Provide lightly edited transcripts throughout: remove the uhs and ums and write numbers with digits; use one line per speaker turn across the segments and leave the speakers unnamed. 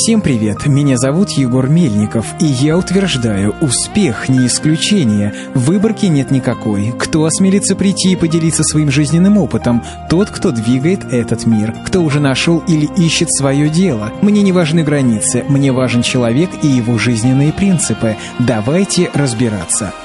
Всем привет, меня зовут Егор Мельников, и я утверждаю, успех не исключение, выборки нет никакой. Кто осмелится прийти и поделиться своим жизненным опытом? Тот, кто двигает этот мир, кто уже нашел или ищет свое дело. Мне не важны границы, мне важен человек и его жизненные принципы. Давайте разбираться.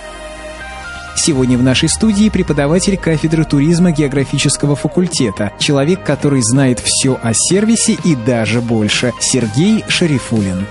Сегодня в нашей студии преподаватель кафедры туризма географического факультета, человек, который знает все о сервисе и даже больше, Сергей Шарифуллин.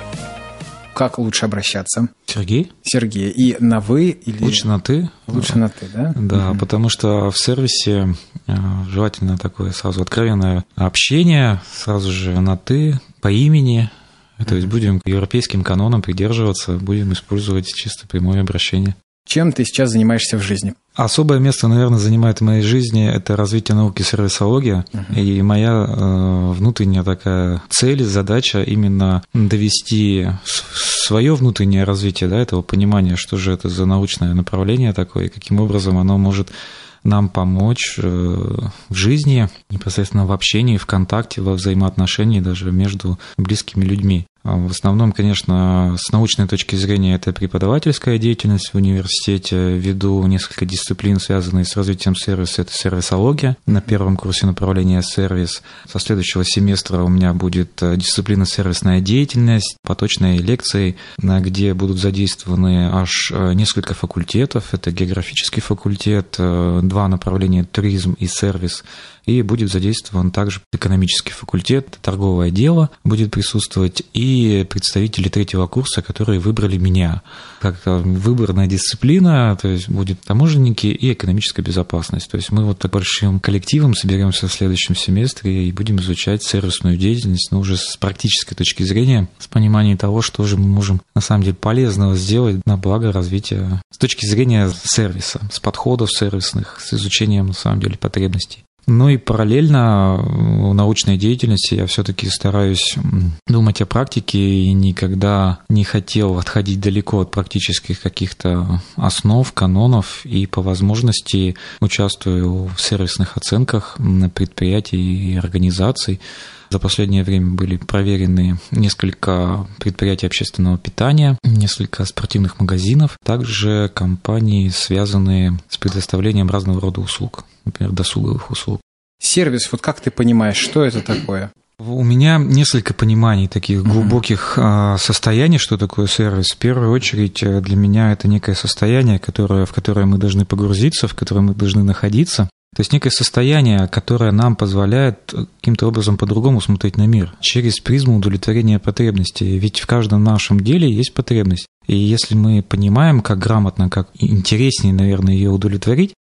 Как лучше обращаться?
Сергей.
Сергей. И на «вы» или...
Лучше на «ты».
Лучше на «ты», да?
Да, потому что в сервисе желательно такое сразу откровенное общение, сразу же на «ты», по имени. То есть будем европейским канонам придерживаться, будем использовать чисто прямое обращение.
Чем ты сейчас занимаешься в жизни?
Особое место, наверное, занимает в моей жизни это развитие науки сервисология. И моя внутренняя такая цель, задача именно довести свое внутреннее развитие, да, этого понимания, что же это за научное направление такое, и каким образом оно может нам помочь в жизни, непосредственно в общении, в контакте, во взаимоотношении даже между близкими людьми. В основном, конечно, с научной точки зрения это преподавательская деятельность в университете. Веду несколько дисциплин, связанных с развитием сервиса. Это сервисология на первом курсе направления сервис. Со следующего семестра у меня будет дисциплина сервисная деятельность, поточные лекции, где будут задействованы аж несколько факультетов. Это географический факультет, 2 направления туризм и сервис. И будет задействован также экономический факультет, торговое дело будет присутствовать, и представители 3-го курса, которые выбрали меня. Как выборная дисциплина, то есть будут таможенники и экономическая безопасность. То есть мы вот так большим коллективом соберемся в следующем семестре и будем изучать сервисную деятельность, но уже с практической точки зрения, с пониманием того, что же мы можем на самом деле полезного сделать на благо развития с точки зрения сервиса, с подходов сервисных, с изучением на самом деле потребностей. Ну и параллельно в научной деятельности я все-таки стараюсь думать о практике и никогда не хотел отходить далеко от практических каких-то основ, канонов, и по возможности участвую в сервисных оценках предприятий и организаций. За последнее время были проверены несколько предприятий общественного питания, несколько спортивных магазинов, также компании, связанные с предоставлением разного рода услуг, например, досуговых услуг.
Сервис, вот как ты понимаешь, что это такое?
У меня несколько пониманий таких глубоких состояний, что такое сервис. В первую очередь для меня это некое состояние, в которое мы должны погрузиться, в котором мы должны находиться. То есть некое состояние, которое нам позволяет каким-то образом по-другому смотреть на мир, через призму удовлетворения потребностей. Ведь в каждом нашем деле есть потребность. И если мы понимаем, как грамотно, как интереснее, наверное, ее удовлетворить,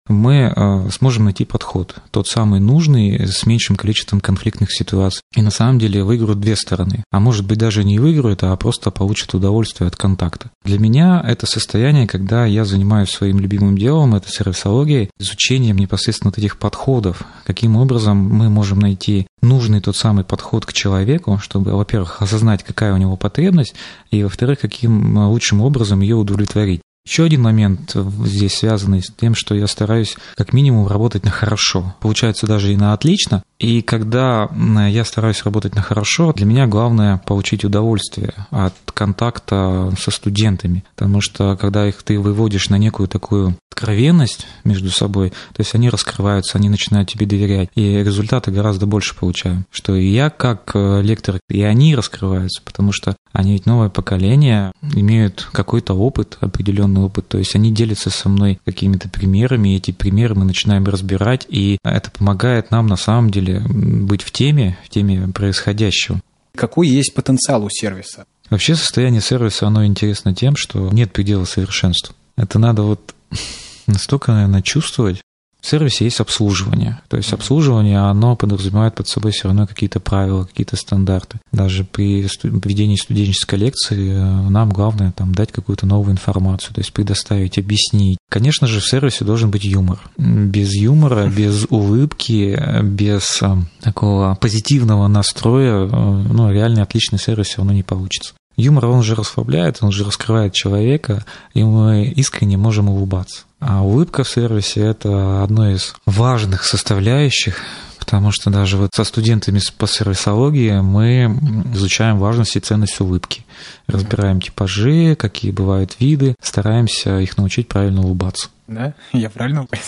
мы сможем найти подход, тот самый нужный, с меньшим количеством конфликтных ситуаций. И на самом деле выиграют 2 стороны. А может быть, даже не выиграют, а просто получат удовольствие от контакта. Для меня это состояние, когда я занимаюсь своим любимым делом, это сервисологией, изучением непосредственно вот этих подходов, каким образом мы можем найти нужный тот самый подход к человеку, чтобы, во-первых, осознать, какая у него потребность, и, во-вторых, каким лучшим образом ее удовлетворить. Еще один момент здесь связанный с тем, что я стараюсь как минимум работать на хорошо. Получается даже и на отлично. И когда я стараюсь работать на хорошо, для меня главное получить удовольствие от контакта со студентами. Потому что когда ты выводишь на некую такую откровенность между собой, то есть они раскрываются, они начинают тебе доверять, и результаты гораздо больше получаем. Что и я как лектор, и они раскрываются, потому что они ведь новое поколение, имеют какой-то опыт, определенный опыт, то есть они делятся со мной какими-то примерами, и эти примеры мы начинаем разбирать, и это помогает нам на самом деле быть в теме происходящего.
Какой есть потенциал у сервиса?
Вообще состояние сервиса, оно интересно тем, что нет предела совершенству. Это надо вот настолько, наверное, чувствовать. В сервисе есть обслуживание. То есть обслуживание, оно подразумевает под собой все равно какие-то правила, какие-то стандарты. Даже при ведении студенческой лекции нам главное дать какую-то новую информацию, то есть предоставить, объяснить. Конечно же, в сервисе должен быть юмор. Без юмора, без улыбки, без такого позитивного настроя, реально отличный сервис все равно не получится. Юмор, он же расслабляет, он же раскрывает человека, и мы искренне можем улыбаться. А улыбка в сервисе – это одно из важных составляющих, потому что даже вот со студентами по сервисологии мы изучаем важность и ценность улыбки. Разбираем типажи, какие бывают виды, стараемся их научить правильно улыбаться.
Да? Я правильно понял?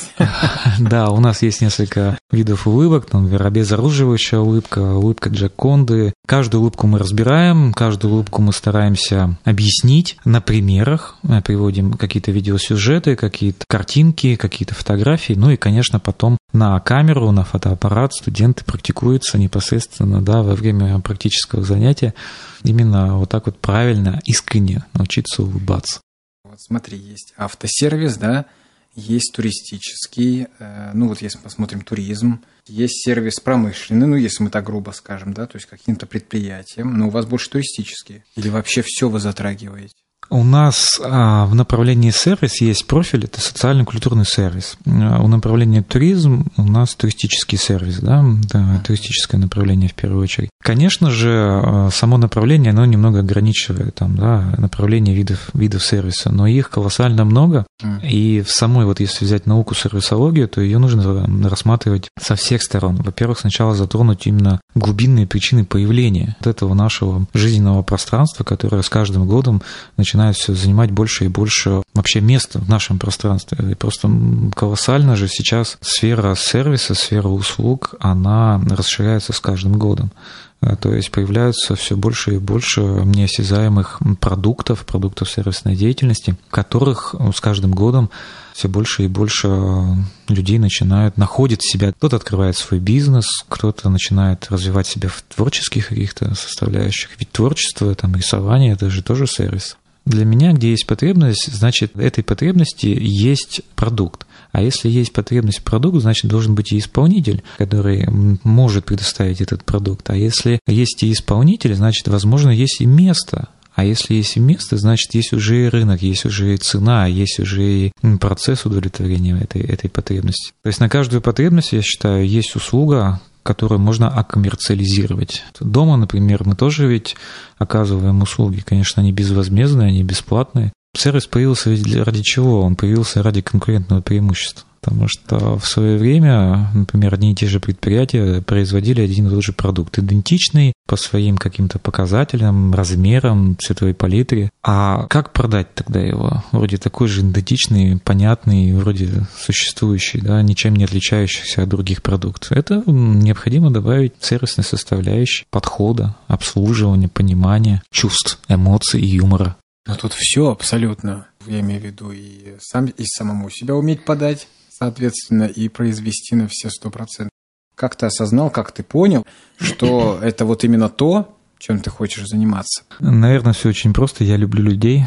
Да, у нас есть несколько видов улыбок, там обезоруживающая улыбка, улыбка Джоконды. Каждую улыбку мы разбираем, каждую улыбку мы стараемся объяснить на примерах, приводим какие-то видеосюжеты, какие-то картинки, какие-то фотографии, ну и, конечно, потом на камеру, на фотоаппарат студенты практикуются непосредственно, да, во время практического занятия именно вот так вот правильно, искренне научиться улыбаться.
Вот смотри, есть автосервис, да, есть туристический, ну вот если мы посмотрим туризм, есть сервис промышленный, ну если мы так грубо скажем, да, то есть каким-то предприятием, но у вас больше туристические или вообще все вы затрагиваете?
У нас в направлении сервис есть профиль, это социально-культурный сервис. У направления туризм у нас туристический сервис, да, туристическое направление в первую очередь. Конечно же, само направление, оно немного ограничивает там, да, направление видов сервиса, но их колоссально много, и в самой, вот если взять науку сервисологию, то ее нужно рассматривать со всех сторон. Во-первых, сначала затронуть именно глубинные причины появления вот этого нашего жизненного пространства, которое с каждым годом начинает все занимать больше и больше вообще места в нашем пространстве. И просто колоссально же сейчас сфера сервиса, сфера услуг, она расширяется с каждым годом. То есть появляются все больше и больше неосязаемых продуктов сервисной деятельности, в которых с каждым годом все больше и больше людей находят себя. Кто-то открывает свой бизнес, кто-то начинает развивать себя в творческих каких-то составляющих. Ведь творчество, там, рисование – это же тоже сервис. Для меня, где есть потребность, значит, этой потребности есть продукт. А если есть потребность в продукте, значит, должен быть и исполнитель, который может предоставить этот продукт. А если есть и исполнитель, значит, возможно, есть и место. А если есть и место, значит, есть уже и рынок, есть уже и цена, есть уже и процесс удовлетворения этой потребности. То есть на каждую потребность, я считаю, есть услуга, которую можно окоммерциализировать. Дома, например, мы тоже ведь оказываем услуги. Конечно, они безвозмездные, они бесплатные. Сервис появился ведь ради чего? Он появился ради конкурентного преимущества. Потому что в свое время, например, одни и те же предприятия производили один и тот же продукт, идентичный по своим каким-то показателям, размерам, цветовой палитре. А как продать тогда его? Вроде такой же идентичный, понятный, вроде существующий, да, ничем не отличающийся от других продуктов. Это необходимо добавить сервисной составляющей подхода, обслуживания, понимания, чувств, эмоций и юмора.
Но тут все абсолютно, я имею в виду и самому себя уметь подать, соответственно, и произвести на все 100%. Как ты осознал, как ты понял, что это вот именно то, чем ты хочешь заниматься?
Наверное, все очень просто. Я люблю людей,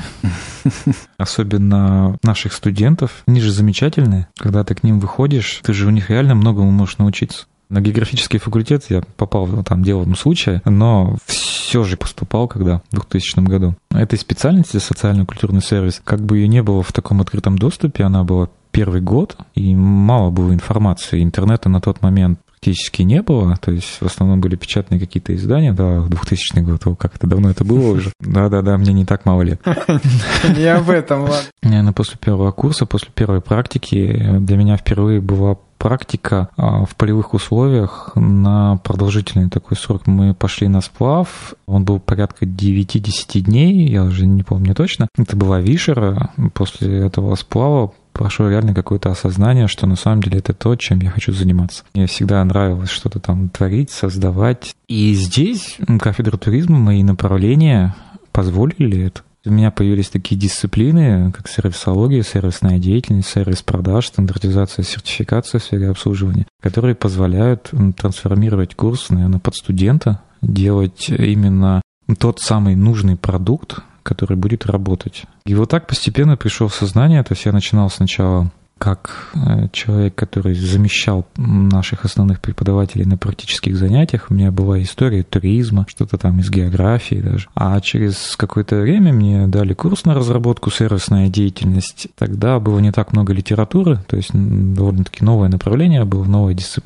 особенно наших студентов. Они же замечательные. Когда ты к ним выходишь, ты же у них реально многому можешь научиться. На географический факультет я попал там делом случая, но все же поступал когда в 2000 году. Этой специальности, социально-культурный сервис, как бы ее не было в таком открытом доступе, она была первый год, и мало было информации. Интернета на тот момент практически не было, то есть в основном были печатные какие-то издания, да, 2000 год, как это давно это было уже. Да-да-да, мне не так мало лет.
Не об этом, ладно.
Наверное, после первого курса, после первой практики для меня впервые была практика в полевых условиях на продолжительный такой срок. Мы пошли на сплав, он был порядка 9-10 дней, я уже не помню точно. Это была Вишера. После этого сплава прошло реально какое-то осознание, что на самом деле это то, чем я хочу заниматься. Мне всегда нравилось что-то там творить, создавать. И здесь кафедра туризма, мои направления позволили это. У меня появились такие дисциплины, как сервисология, сервисная деятельность, сервис продаж, стандартизация, сертификация в сфере обслуживания, которые позволяют трансформировать курс, наверное, под студента, делать именно тот самый нужный продукт, который будет работать. И вот так постепенно пришел в сознание, то есть я начинал сначала как человек, который замещал наших основных преподавателей на практических занятиях. У меня была история туризма, что-то там из географии даже. А через какое-то время мне дали курс на разработку сервисной деятельности. Тогда было не так много литературы, то есть довольно-таки новое направление было, новая дисциплина.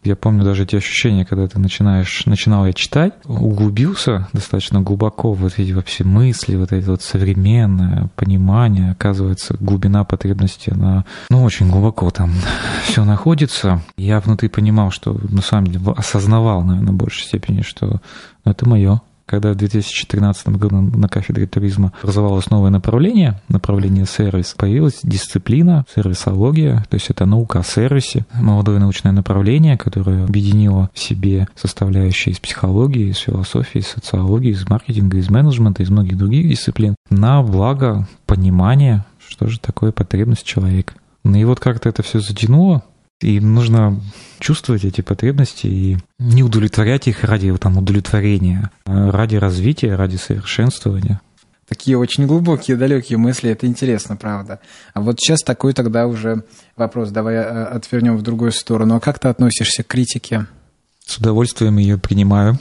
Я помню даже эти ощущения, когда ты начинал я читать, углубился достаточно глубоко в эти вообще мысли, вот это вот современное понимание, оказывается, глубина потребности, очень глубоко там все находится. Я внутри понимал, что на самом деле осознавал, наверное, в большей степени, что это мое. Когда в 2013 году на кафедре туризма образовалось новое направление сервис, появилась дисциплина сервисология, то есть это наука о сервисе, молодое научное направление, которое объединило в себе составляющие из психологии, из философии, из социологии, из маркетинга, из менеджмента, из многих других дисциплин на благо понимания, что же такое потребность человека. И вот как-то это все затянуло, и нужно чувствовать эти потребности и не удовлетворять их ради удовлетворения, а ради развития, ради совершенствования.
Такие очень глубокие, далекие мысли, это интересно, правда. А вот сейчас такой тогда уже вопрос, давай отвернем в другую сторону. А как ты относишься к критике?
С удовольствием ее принимаю.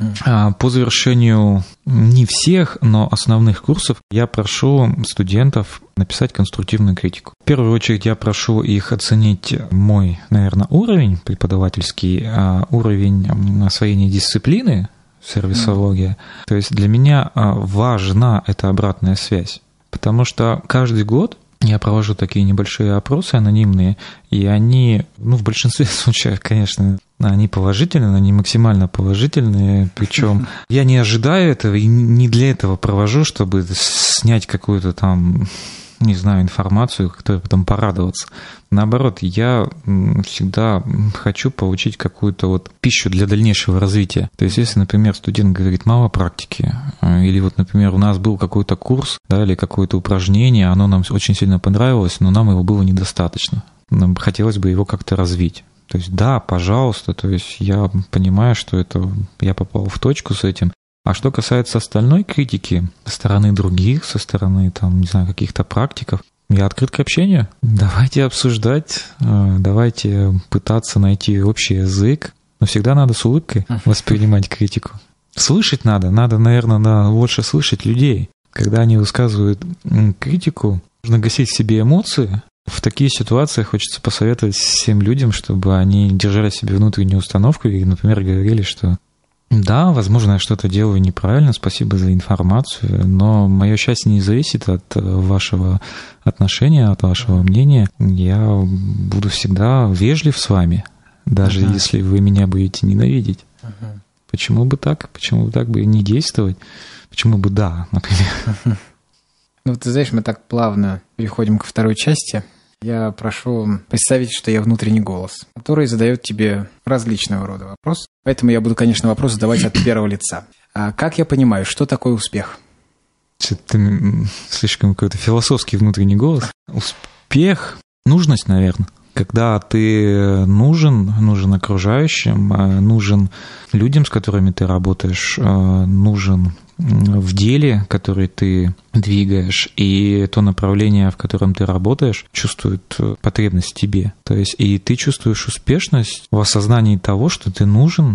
По завершению не всех, но основных курсов я прошу студентов написать конструктивную критику. В первую очередь я прошу их оценить мой, наверное, уровень преподавательский, уровень освоения дисциплины, сервисология. То есть для меня важна эта обратная связь, потому что каждый год я провожу такие небольшие опросы анонимные, и они, в большинстве случаев, конечно, они положительные, но не максимально положительные, причем я не ожидаю этого и не для этого провожу, чтобы снять какую-то там, не знаю, информацию, которой потом порадоваться. Наоборот, я всегда хочу получить какую-то вот пищу для дальнейшего развития. То есть, если, например, студент говорит мало практики, или вот, например, у нас был какой-то курс, да, или какое-то упражнение, оно нам очень сильно понравилось, но нам его было недостаточно. Нам хотелось бы его как-то развить. То есть, да, пожалуйста, то есть я понимаю, что это я попал в точку с этим. А что касается остальной критики со стороны других, со стороны, там, не знаю, каких-то практиков, я открыт к общению. Давайте обсуждать, давайте пытаться найти общий язык. Но всегда надо с улыбкой воспринимать критику. Слышать надо, наверное, больше слышать людей. Когда они высказывают критику, нужно гасить в себе эмоции. В такие ситуации хочется посоветовать всем людям, чтобы они держали в себе внутреннюю установку и, например, говорили, что да, возможно, я что-то делаю неправильно, спасибо за информацию, но мое счастье не зависит от вашего отношения, от вашего мнения. Я буду всегда вежлив с вами, даже если вы меня будете ненавидеть. Почему бы так? Почему бы так бы не действовать? Почему бы да, например?
Ты знаешь, мы так плавно переходим ко второй части. Я прошу представить, что я внутренний голос, который задает тебе различного рода вопросы. Поэтому я буду, конечно, вопрос задавать от первого лица. А как я понимаю, что такое успех?
Это слишком какой-то философский внутренний голос. Успех, нужность, наверное. Когда ты нужен окружающим, нужен людям, с которыми ты работаешь, нужен в деле, который ты двигаешь, и то направление, в котором ты работаешь, чувствует потребность в тебе. То есть и ты чувствуешь успешность в осознании того, что ты нужен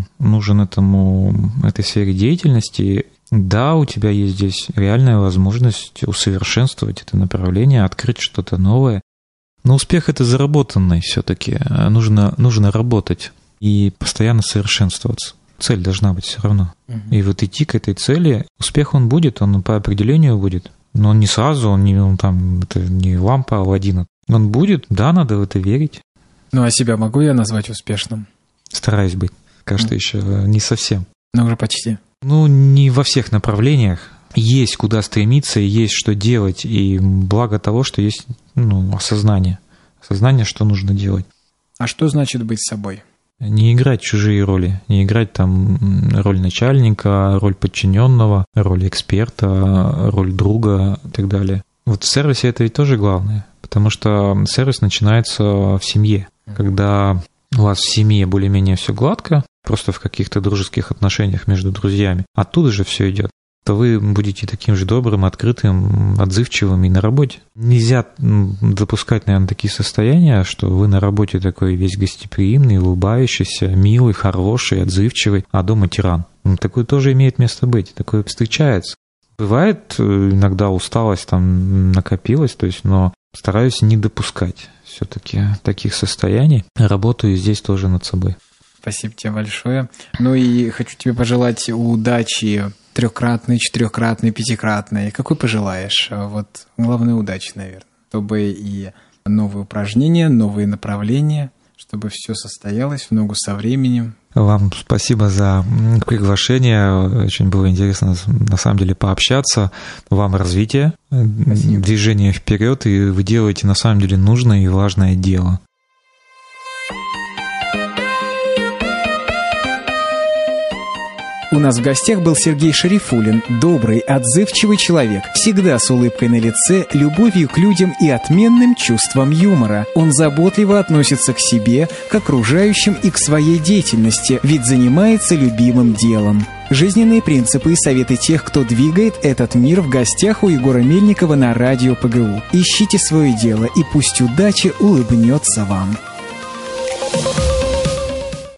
этой сфере деятельности. Да, у тебя есть здесь реальная возможность усовершенствовать это направление, открыть что-то новое. Но успех — это заработанный все-таки. Нужно работать и постоянно совершенствоваться. Цель должна быть все равно. И вот идти к этой цели, успех он будет, он по определению будет. Но он не сразу, это не лампа Аладдина. Он будет, да, надо в это верить.
А себя могу я назвать успешным?
Стараюсь быть. Кажется, еще не совсем.
Но уже почти.
Не во всех направлениях. Есть куда стремиться, есть что делать, и благо того, что есть осознание. Осознание, что нужно делать.
А что значит быть собой?
Не играть чужие роли, не играть роль начальника, роль подчиненного, роль эксперта, роль друга и так далее. Вот в сервисе это ведь тоже главное, потому что сервис начинается в семье. Когда у вас в семье более-менее все гладко, просто в каких-то дружеских отношениях между друзьями, оттуда же все идет, то вы будете таким же добрым, открытым, отзывчивым и на работе. Нельзя допускать, наверное, такие состояния, что вы на работе такой весь гостеприимный, улыбающийся, милый, хороший, отзывчивый, а дома тиран. Такое тоже имеет место быть, такое встречается. Бывает иногда усталость накопилась, но стараюсь не допускать все-таки таких состояний. Работаю здесь тоже над собой.
Спасибо тебе большое. Ну и хочу тебе пожелать удачи 3-кратной, 4-кратной, 5-кратной. Какой пожелаешь? Вот главное удачи, наверное. Чтобы и новые упражнения, новые направления, чтобы все состоялось в ногу со временем.
Вам спасибо за приглашение. Очень было интересно, на самом деле, пообщаться. Вам развития, движение вперед, и вы делаете, на самом деле, нужное и важное дело.
У нас в гостях был Сергей Шарифуллин, добрый, отзывчивый человек, всегда с улыбкой на лице, любовью к людям и отменным чувством юмора. Он заботливо относится к себе, к окружающим и к своей деятельности, ведь занимается любимым делом. Жизненные принципы и советы тех, кто двигает этот мир, в гостях у Егора Мельникова на радио ПГУ. Ищите свое дело, и пусть удача улыбнется вам.